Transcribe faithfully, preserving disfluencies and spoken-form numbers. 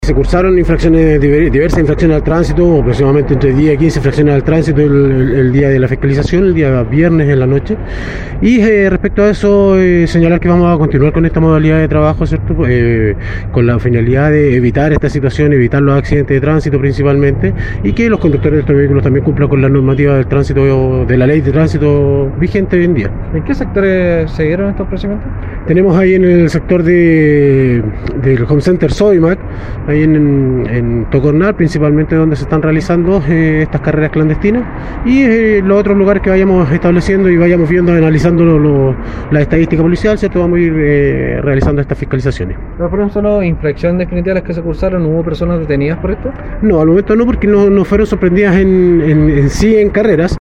Se cursaron infracciones, diversas infracciones al tránsito, aproximadamente entre diez y quince infracciones al tránsito el, el, el día de la fiscalización, el día viernes en la noche. Y eh, respecto a eso, eh, señalar que vamos a continuar con esta modalidad de trabajo, ¿cierto? Eh, con la finalidad de evitar esta situación, evitar los accidentes de tránsito principalmente, y que los conductores de estos vehículos también cumplan con la normativa del tránsito, de la ley de tránsito vigente hoy en día. ¿En qué sectores se dieron estos procedimientos? Tenemos ahí en el sector de, del Home Center Sodimac, ahí en, en Tocornal, principalmente donde se están realizando eh, estas carreras clandestinas, y eh, los otros lugares que vayamos estableciendo y vayamos viendo, analizando lo, lo, la estadística policial, ¿cierto? Vamos a ir eh, realizando estas fiscalizaciones. ¿Pero fueron solo infracciones definitivas las que se cursaron? ¿Hubo personas detenidas por esto? No, al momento no, porque no, no fueron sorprendidas en, en, en sí en carreras.